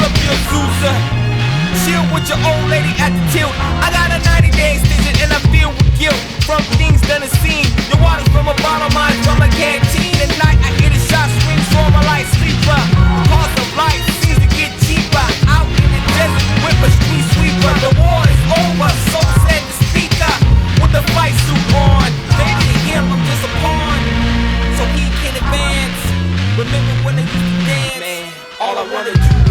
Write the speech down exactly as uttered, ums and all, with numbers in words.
up your Zusa. Chill with your old lady at the tilt. I got a ninety day extension and I feel with guilt from things done and seen. The water from a bottle, mine from a canteen. At night I hear the shot swings for my light sleeper. The cost of life seems to get cheaper. Out in the desert with a street sweeper. The war is over, so said the speaker with the fight suit on. Baby to him I'm just a pawn, so he can advance. Remember when they used to dance? Man, all I wanna do